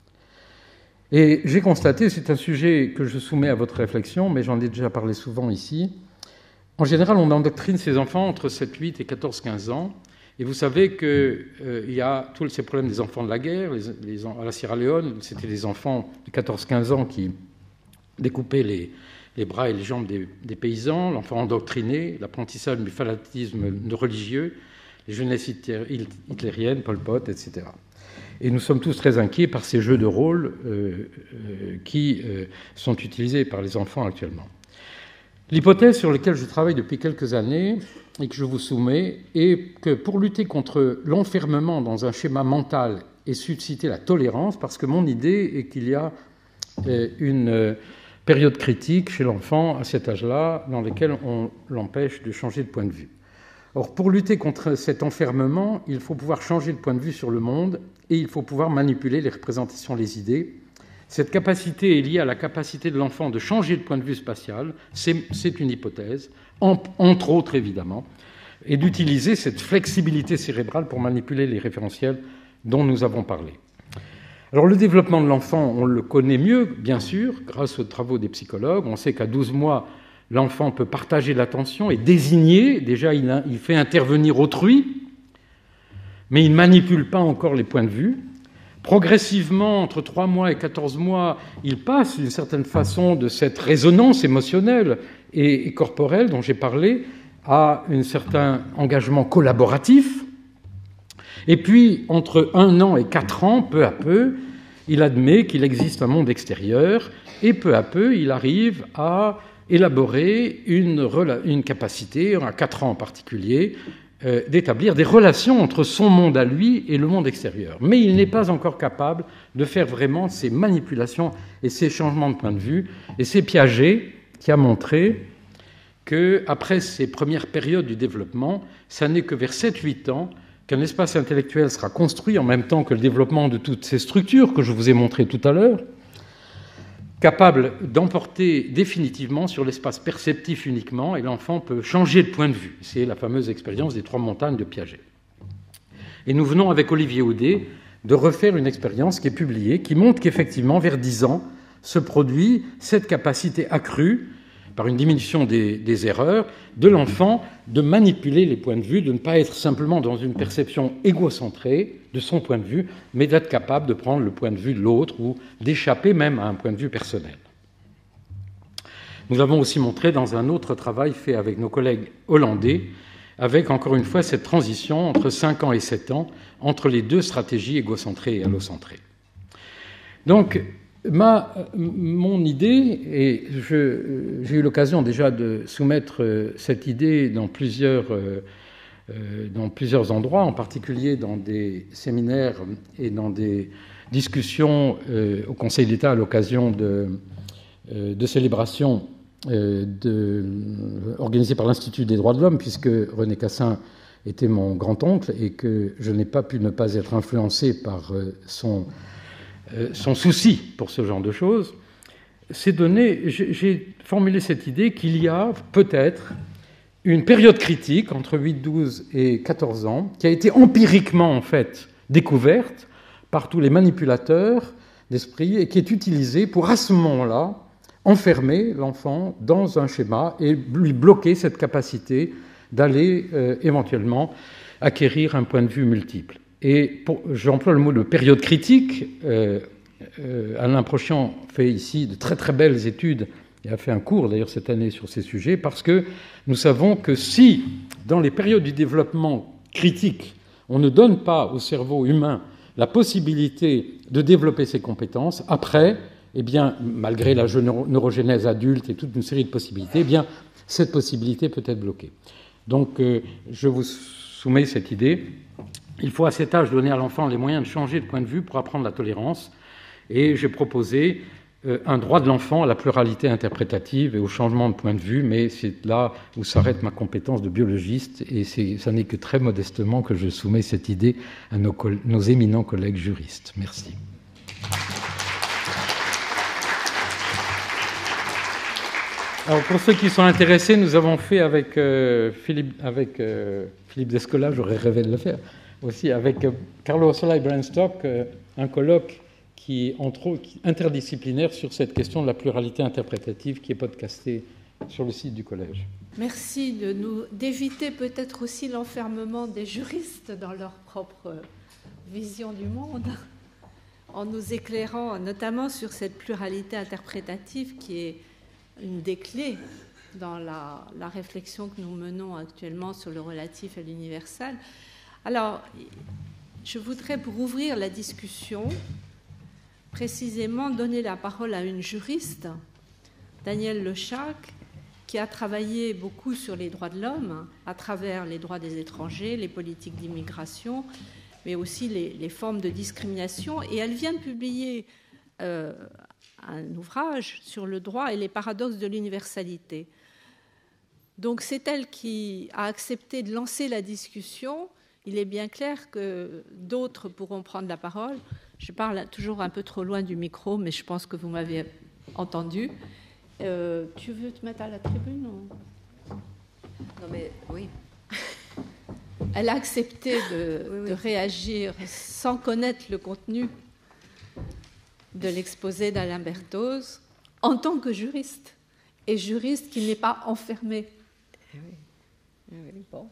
Et j'ai constaté, c'est un sujet que je soumets à votre réflexion, mais j'en ai déjà parlé souvent ici, en général, on endoctrine ces enfants entre sept, huit et quatorze, quinze ans. Et vous savez qu'il euh, y a tous ces problèmes des enfants de la guerre. Les, les, à la Sierra Leone, c'était des enfants de quatorze, quinze ans qui découpaient les, les bras et les jambes des, des paysans, l'enfant endoctriné, l'apprentissage du fanatisme religieux, les jeunesses hitlériennes, Pol Pot, et cetera. Et nous sommes tous très inquiets par ces jeux de rôle euh, euh, qui euh, sont utilisés par les enfants actuellement. L'hypothèse sur laquelle je travaille depuis quelques années et que je vous soumets est que pour lutter contre l'enfermement dans un schéma mental et susciter la tolérance, parce que mon idée est qu'il y a une période critique chez l'enfant à cet âge-là dans laquelle on l'empêche de changer de point de vue. Or, pour lutter contre cet enfermement, il faut pouvoir changer de point de vue sur le monde et il faut pouvoir manipuler les représentations, les idées. Cette capacité est liée à la capacité de l'enfant de changer de point de vue spatial, c'est, c'est une hypothèse, en, entre autres évidemment, et d'utiliser cette flexibilité cérébrale pour manipuler les référentiels dont nous avons parlé. Alors le développement de l'enfant, on le connaît mieux, bien sûr, grâce aux travaux des psychologues. On sait qu'à douze mois, l'enfant peut partager l'attention et désigner, déjà il, a, il fait intervenir autrui, mais il ne manipule pas encore les points de vue. Progressivement, entre trois mois et quatorze mois, il passe d'une certaine façon de cette résonance émotionnelle et, et corporelle dont j'ai parlé à un certain engagement collaboratif. Et puis, entre un an et quatre ans, peu à peu, il admet qu'il existe un monde extérieur et peu à peu, il arrive à élaborer une, une capacité, à quatre ans en particulier, Euh, d'établir des relations entre son monde à lui et le monde extérieur. Mais il n'est pas encore capable de faire vraiment ces manipulations et ces changements de point de vue. Et c'est Piaget qui a montré qu'après ces premières périodes du développement, ça n'est que vers sept huit ans qu'un espace intellectuel sera construit en même temps que le développement de toutes ces structures que je vous ai montrées tout à l'heure, capable d'emporter définitivement sur l'espace perceptif uniquement, et l'enfant peut changer de point de vue. C'est la fameuse expérience des trois montagnes de Piaget. Et nous venons avec Olivier Houdet de refaire une expérience qui est publiée, qui montre qu'effectivement, vers dix ans, se produit cette capacité accrue, par une diminution des, des erreurs, de l'enfant de manipuler les points de vue, de ne pas être simplement dans une perception égocentrée de son point de vue, mais d'être capable de prendre le point de vue de l'autre ou d'échapper même à un point de vue personnel. Nous l'avons aussi montré dans un autre travail fait avec nos collègues hollandais, avec encore une fois cette transition entre cinq ans et sept ans, entre les deux stratégies égocentrées et allocentrées. Donc, Ma, mon idée, et je, j'ai eu l'occasion déjà de soumettre cette idée dans plusieurs, euh, dans plusieurs endroits, en particulier dans des séminaires et dans des discussions euh, au Conseil d'État à l'occasion de, euh, de célébrations euh, de, organisées par l'Institut des droits de l'homme, puisque René Cassin était mon grand-oncle et que je n'ai pas pu ne pas être influencé par euh, son... son souci pour ce genre de choses, c'est donné, j'ai formulé cette idée qu'il y a peut-être une période critique entre huit, douze et quatorze ans, qui a été empiriquement en fait découverte par tous les manipulateurs d'esprit et qui est utilisée pour, à ce moment-là, enfermer l'enfant dans un schéma et lui bloquer cette capacité d'aller euh, éventuellement acquérir un point de vue multiple. Et pour, j'emploie le mot de période critique. Euh, euh, Alain Prochian fait ici de très très belles études et a fait un cours d'ailleurs cette année sur ces sujets, parce que nous savons que si, dans les périodes du développement critique, on ne donne pas au cerveau humain la possibilité de développer ses compétences, après, eh bien, malgré la neurogénèse adulte et toute une série de possibilités, eh bien, cette possibilité peut être bloquée. Donc, euh, je vous soumets cette idée. Il faut à cet âge donner à l'enfant les moyens de changer de point de vue pour apprendre la tolérance. Et j'ai proposé euh, un droit de l'enfant à la pluralité interprétative et au changement de point de vue, mais c'est là où s'arrête ma compétence de biologiste, et c'est, ça n'est que très modestement que je soumets cette idée à nos, nos éminents collègues juristes. Merci. Alors, pour ceux qui sont intéressés, nous avons fait avec euh, Philippe, avec, euh, Philippe Descola, j'aurais rêvé de le faire, aussi avec euh, Carlo Orsola et Brian Stock, euh, un colloque qui est entre autres interdisciplinaire sur cette question de la pluralité interprétative qui est podcastée sur le site du collège. Merci de nous, d'éviter peut-être aussi l'enfermement des juristes dans leur propre vision du monde, en nous éclairant notamment sur cette pluralité interprétative qui est une des clés dans la, la réflexion que nous menons actuellement sur le relatif et l'universel. Alors, je voudrais, pour ouvrir la discussion, précisément donner la parole à une juriste, Danielle Lechac, qui a travaillé beaucoup sur les droits de l'homme, à travers les droits des étrangers, les politiques d'immigration, mais aussi les, les formes de discrimination. Et elle vient de publier euh, un ouvrage sur le droit et les paradoxes de l'universalité. Donc c'est elle qui a accepté de lancer la discussion. Il est bien clair que d'autres pourront prendre la parole. Je parle toujours un peu trop loin du micro, mais je pense que vous m'avez entendu. Euh, tu veux te mettre à la tribune ou... Non mais oui. Elle a accepté de, oui, oui. de réagir sans connaître le contenu de l'exposé d'Alain Berthoz en tant que juriste, et juriste qui n'est pas enfermé. Oui, oui, bon.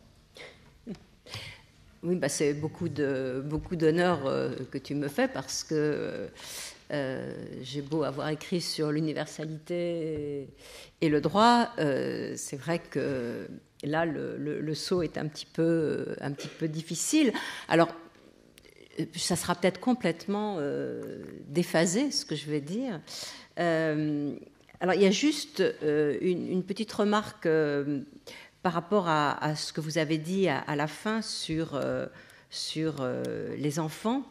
Oui, bah c'est beaucoup de beaucoup d'honneur euh, que tu me fais, parce que euh, j'ai beau avoir écrit sur l'universalité et, et le droit, euh, c'est vrai que là le, le, le saut est un petit peu un petit peu difficile. Alors ça sera peut-être complètement euh, déphasé, ce que je vais dire. Euh, alors, il y a juste euh, une, une petite remarque euh, par rapport à, à ce que vous avez dit à, à la fin sur, euh, sur euh, les enfants.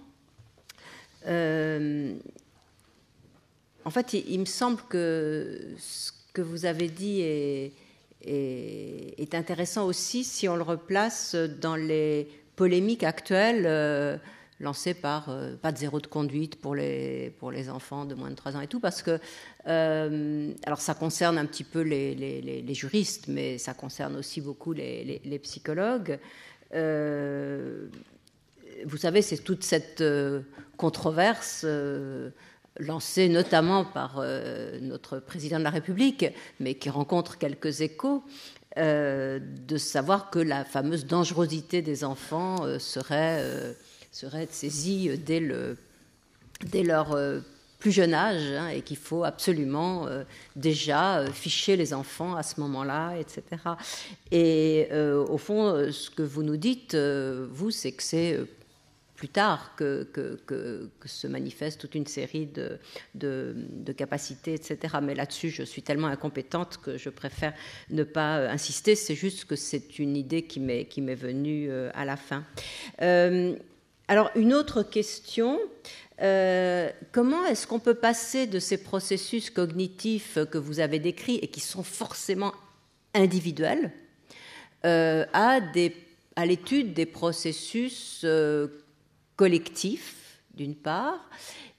Euh, en fait, il, il me semble que ce que vous avez dit est, est, est intéressant aussi si on le replace dans les polémiques actuelles euh, lancé par euh, pas de zéro de conduite pour les, pour les enfants de moins de trois ans et tout, parce que, euh, alors ça concerne un petit peu les, les, les juristes, mais ça concerne aussi beaucoup les, les, les psychologues. Euh, vous savez, c'est toute cette euh, controverse euh, lancée notamment par euh, notre président de la République, mais qui rencontre quelques échos, euh, de savoir que la fameuse dangerosité des enfants euh, serait... Euh, serait saisie dès, le, dès leur euh, plus jeune âge, hein, et qu'il faut absolument euh, déjà euh, ficher les enfants à ce moment-là, et cetera. Et euh, au fond, ce que vous nous dites, euh, vous, c'est que c'est euh, plus tard que, que, que, que se manifeste toute une série de, de, de capacités, et cetera. Mais là-dessus, je suis tellement incompétente que je préfère ne pas insister. C'est juste que c'est une idée qui m'est, qui m'est venue euh, à la fin. Euh, Alors, une autre question, euh, comment est-ce qu'on peut passer de ces processus cognitifs que vous avez décrits et qui sont forcément individuels euh, à, des, à l'étude des processus euh, collectifs, d'une part,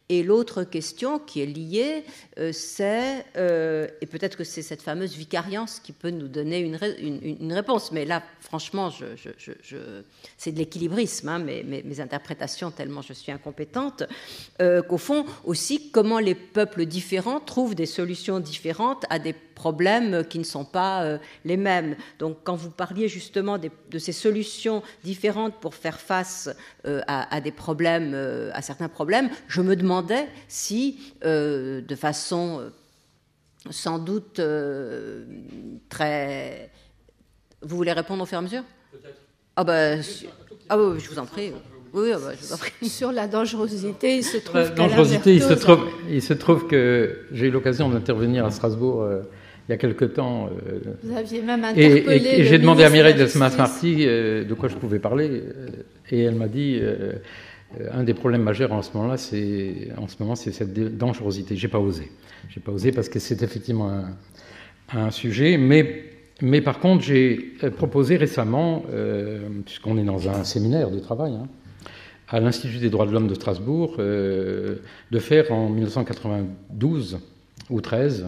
Et l'autre question qui est liée, euh, c'est, euh, et peut-être que c'est cette fameuse vicariance qui peut nous donner une, une, une réponse, mais là, franchement, je, je, je, je, c'est de l'équilibrisme, hein, mes, mes, mes interprétations, tellement je suis incompétente, euh, qu'au fond, aussi, comment les peuples différents trouvent des solutions différentes à des problèmes qui ne sont pas euh, les mêmes. Donc, quand vous parliez justement des, de ces solutions différentes pour faire face euh, à, à des problèmes, euh, à certains problèmes, je me demandais si, euh, de façon euh, sans doute euh, très... Vous voulez répondre au fur et à mesure ? Peut-être. Ah ben, ah oui, je vous en prie. Oui, bah, je vous en prie. Sur la dangerosité, il se trouve la dangerosité, il se trouve, il se trouve que j'ai eu l'occasion d'intervenir à Strasbourg euh, il y a quelque temps. Euh, Vous aviez même interpellé. Et, et, et j'ai demandé à Mireille Delmas-Marty euh, de quoi je pouvais parler, euh, et elle m'a dit euh, un des problèmes majeurs en ce moment-là, c'est en ce moment, c'est cette dangerosité. J'ai pas osé. J'ai pas osé parce que c'est effectivement un, un sujet, mais mais par contre, j'ai proposé récemment, euh, puisqu'on est dans un séminaire de travail. Hein, à l'Institut des droits de l'homme de Strasbourg, euh, de faire en mille neuf cent quatre-vingt-douze ou treize,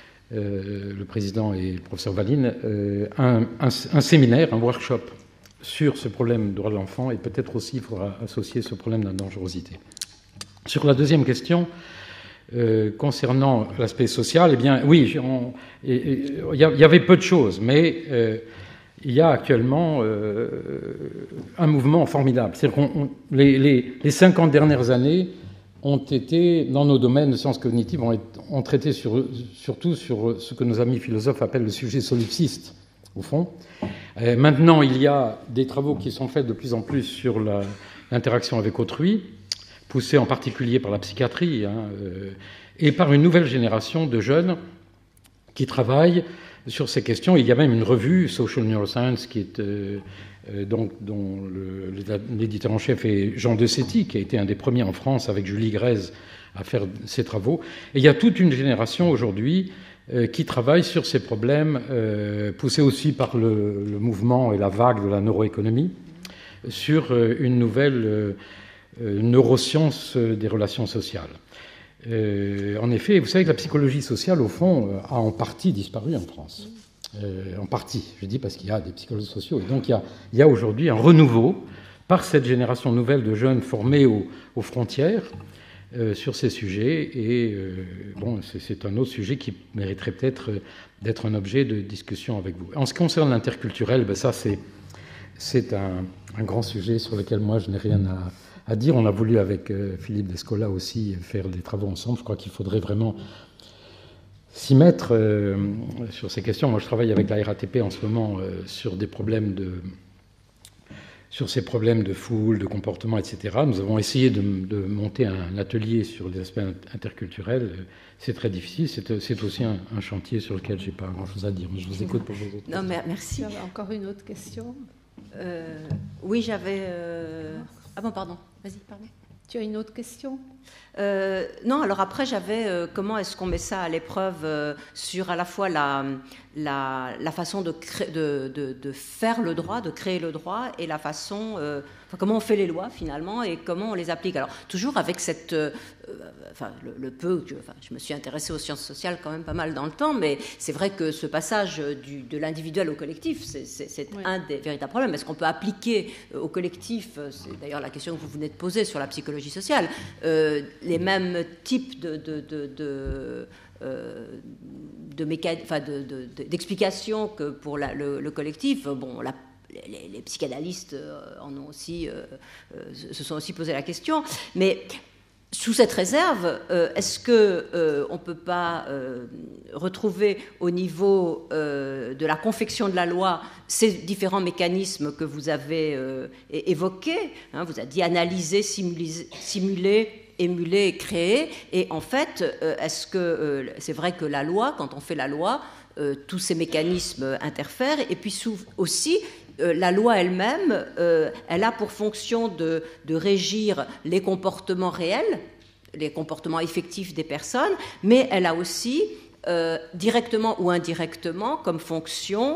euh, le président et le professeur Valine, euh, un, un, un séminaire, un workshop sur ce problème du droit de l'enfant, et peut-être aussi il faudra associer ce problème de la dangerosité. Sur la deuxième question, euh, concernant l'aspect social, eh bien, oui, il y, y avait peu de choses, mais... Euh, il y a actuellement euh, un mouvement formidable. C'est-à-dire qu'on, les, les, les cinquante dernières années ont été, dans nos domaines de sciences cognitives, ont, ont traité sur, surtout sur ce que nos amis philosophes appellent le sujet solipsiste, au fond. Euh, maintenant, il y a des travaux qui sont faits de plus en plus sur la, l'interaction avec autrui, poussés en particulier par la psychiatrie, hein, euh, et par une nouvelle génération de jeunes qui travaillent sur ces questions. Il y a même une revue, Social Neuroscience, qui est, euh, euh, donc, dont le, l'éditeur en chef est Jean Desetti, qui a été un des premiers en France, avec Julie Grèze, à faire ces travaux. Et il y a toute une génération aujourd'hui euh, qui travaille sur ces problèmes, euh, poussés aussi par le, le mouvement et la vague de la neuroéconomie, sur euh, une nouvelle euh, neuroscience des relations sociales. Euh, en effet, vous savez que la psychologie sociale, au fond, a en partie disparu en France. Euh, en partie, je dis parce qu'il y a des psychologues sociaux. Et donc il y a, il y a aujourd'hui un renouveau par cette génération nouvelle de jeunes formés aux, aux frontières euh, sur ces sujets. Et euh, bon, c'est, c'est un autre sujet qui mériterait peut-être d'être un objet de discussion avec vous. En ce qui concerne l'interculturel, ben ça c'est, c'est un, un grand sujet sur lequel moi je n'ai rien à... à dire. On a voulu avec euh, Philippe Descola aussi faire des travaux ensemble. Je crois qu'il faudrait vraiment s'y mettre euh, sur ces questions. Moi, je travaille avec la R A T P en ce moment euh, sur des problèmes de, sur ces problèmes de foule, de comportement, et cetera. Nous avons essayé de, de monter un atelier sur les aspects interculturels. C'est très difficile. C'est, c'est aussi un, un chantier sur lequel je n'ai pas grand-chose à dire. Mais je vous écoute pour vos autres. Non, mais merci. J'avais encore une autre question. Euh, oui, j'avais... Euh... Ah bon, pardon. Vas-y, pardon. Tu as une autre question ? euh, Non, alors après, j'avais euh, comment est-ce qu'on met ça à l'épreuve euh, sur à la fois la, la, la façon de, cré- de, de, de faire le droit, de créer le droit, et la façon, euh, enfin, comment on fait les lois finalement et comment on les applique. Alors, toujours avec cette... Euh, enfin, le, le peu, je, enfin, je me suis intéressée aux sciences sociales quand même pas mal dans le temps, mais c'est vrai que ce passage du, de l'individuel au collectif, c'est, c'est, c'est oui. un des véritables problèmes. Est-ce qu'on peut appliquer au collectif, c'est d'ailleurs la question que vous venez de poser sur la psychologie sociale, euh, les mêmes types de, de, de, de Euh, de mécan... enfin, de, de, de, d'explications que pour la, le, le collectif. Bon, la, les, les psychanalystes en ont aussi, euh, se sont aussi posé la question, mais sous cette réserve, euh, est-ce qu'on euh, ne peut pas euh, retrouver au niveau euh, de la confection de la loi ces différents mécanismes que vous avez euh, évoqués, hein, vous avez dit analyser, simuler, simuler émuler et créer, et en fait, euh, est-ce que euh, c'est vrai que la loi, quand on fait la loi, euh, tous ces mécanismes interfèrent, et puis sous, aussi, euh, la loi elle-même, euh, elle a pour fonction de, de régir les comportements réels, les comportements effectifs des personnes, mais elle a aussi, euh, directement ou indirectement, comme fonction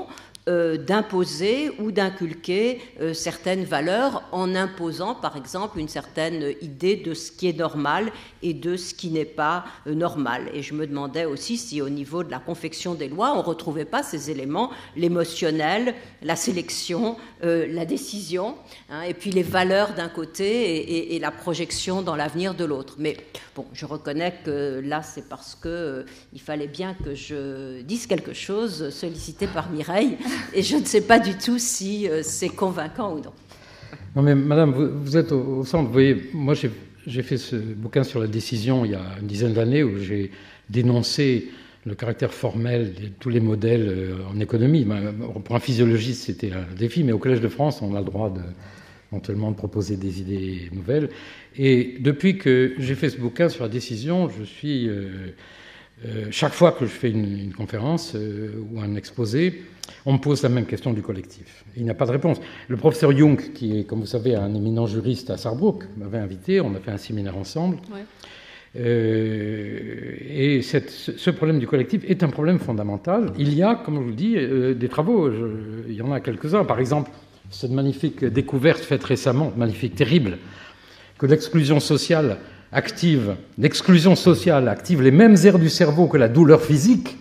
euh, d'imposer ou d'inculquer euh, certaines valeurs en imposant, par exemple, une certaine idée de ce qui est normal et de ce qui n'est pas euh, normal. Et je me demandais aussi si, au niveau de la confection des lois, on ne retrouvait pas ces éléments, l'émotionnel, la sélection, euh, la décision, hein, et puis les valeurs d'un côté et, et, et la projection dans l'avenir de l'autre. Mais bon, je reconnais que là, c'est parce qu'il euh, fallait bien que je dise quelque chose, sollicité par Mireille, et je ne sais pas du tout si euh, c'est convaincant ou non. Non mais madame, vous, vous êtes au, au centre. Vous voyez, moi j'ai, j'ai fait ce bouquin sur la décision il y a une dizaine d'années où j'ai dénoncé le caractère formel de tous les modèles euh, en économie. Pour un physiologiste, c'était un défi, mais au Collège de France, on a le droit de, éventuellement de proposer des idées nouvelles. Et depuis que j'ai fait ce bouquin sur la décision, je suis... Euh, Euh, chaque fois que je fais une, une conférence euh, ou un exposé, on me pose la même question du collectif. Il n'y a pas de réponse. Le professeur Jung, qui est, comme vous savez, un éminent juriste à Sarrebruck, m'avait invité, on a fait un séminaire ensemble. Ouais. Euh, et cette, ce problème du collectif est un problème fondamental. Il y a, comme je vous le dis, euh, des travaux. Je, il y en a quelques-uns. Par exemple, cette magnifique découverte faite récemment, magnifique, terrible, que l'exclusion sociale active, l'exclusion sociale active les mêmes aires du cerveau que la douleur physique.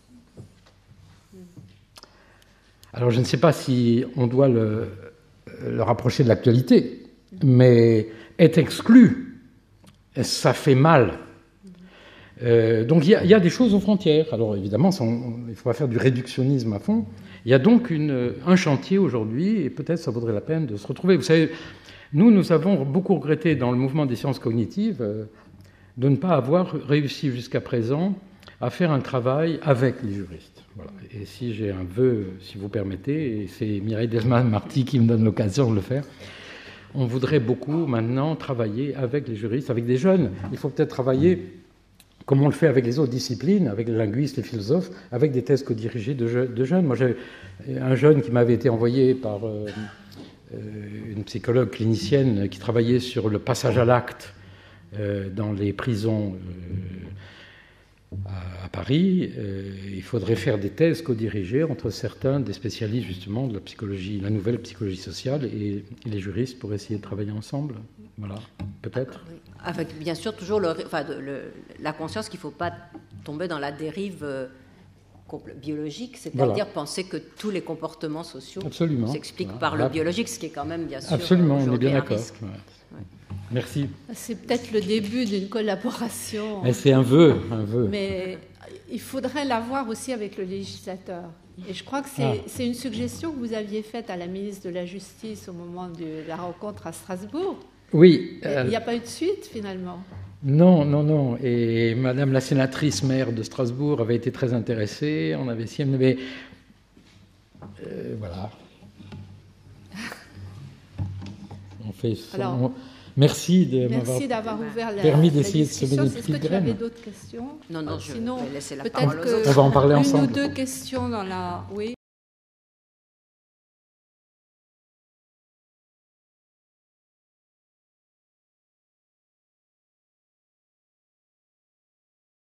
Alors je ne sais pas si on doit le, le rapprocher de l'actualité, mais être exclu, ça fait mal. Euh, donc il y, y a des choses aux frontières. Alors évidemment, on, on, il faudra faire du réductionnisme à fond. Il y a donc une, un chantier aujourd'hui, et peut-être ça vaudrait la peine de se retrouver. Vous savez, nous, nous avons beaucoup regretté dans le mouvement des sciences cognitives euh, de ne pas avoir réussi jusqu'à présent à faire un travail avec les juristes. Voilà. Et si j'ai un vœu, si vous permettez, et c'est Mireille Delmas-Marty qui me donne l'occasion de le faire, on voudrait beaucoup maintenant travailler avec les juristes, avec des jeunes. Il faut peut-être travailler comme on le fait avec les autres disciplines, avec les linguistes, les philosophes, avec des thèses co-dirigées de, je, de jeunes. Moi, j'ai un jeune qui m'avait été envoyé par... Euh, une psychologue clinicienne qui travaillait sur le passage à l'acte euh, dans les prisons euh, à, à Paris. Euh, il faudrait faire des thèses co-dirigées entre certains des spécialistes justement de la psychologie, la nouvelle psychologie sociale et, et les juristes pour essayer de travailler ensemble. Voilà, peut-être. Avec bien sûr toujours le, enfin, de, le, la conscience qu'il ne faut pas tomber dans la dérive euh, biologique, c'est-à-dire voilà. penser que tous les comportements sociaux Absolument. s'expliquent voilà. par le biologique, ce qui est quand même bien sûr Absolument, on est bien un d'accord. risque. Ouais. Ouais. Merci. C'est peut-être le début d'une collaboration. Mais c'est un vœu, un vœu. Mais il faudrait l'avoir aussi avec le législateur. Et je crois que c'est, ah. c'est une suggestion que vous aviez faite à la ministre de la Justice au moment de la rencontre à Strasbourg. Oui. Euh... Il n'y a pas eu de suite finalement. Non, non, non. Et Madame la sénatrice maire de Strasbourg avait été très intéressée. On avait essayé, mais euh, voilà. On fait. Son... Alors, merci de merci m'avoir d'avoir ouvert la, permis d'essayer la discussion. de semer des petites graines. Est-ce que tu avais d'autres questions? Non, non. Je Sinon, vais laisser la peut-être parole aux que autres. On va en parler une ensemble. Une ou deux questions dans la. Oui.